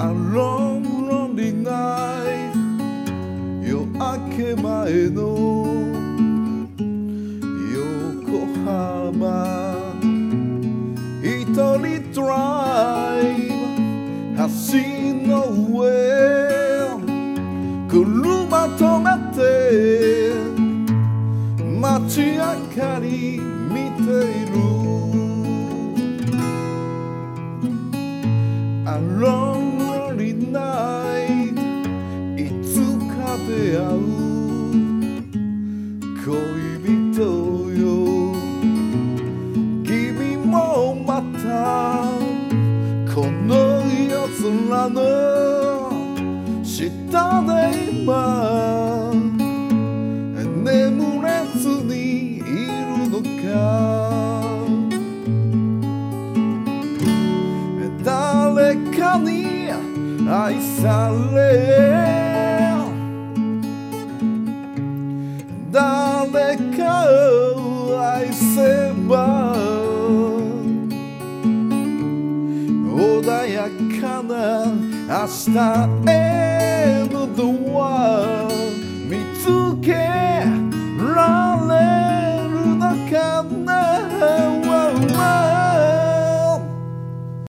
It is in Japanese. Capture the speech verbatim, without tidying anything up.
A long lonely night 夜明け前の横浜一人ドライブ橋の上車止めて街明かり見ているA long lonely night いつか出会う恋人よ君もまたこの夜空の下で今眠れずにいるのか誰かに愛され誰かを愛せば穏やかな明日へのドア見つけ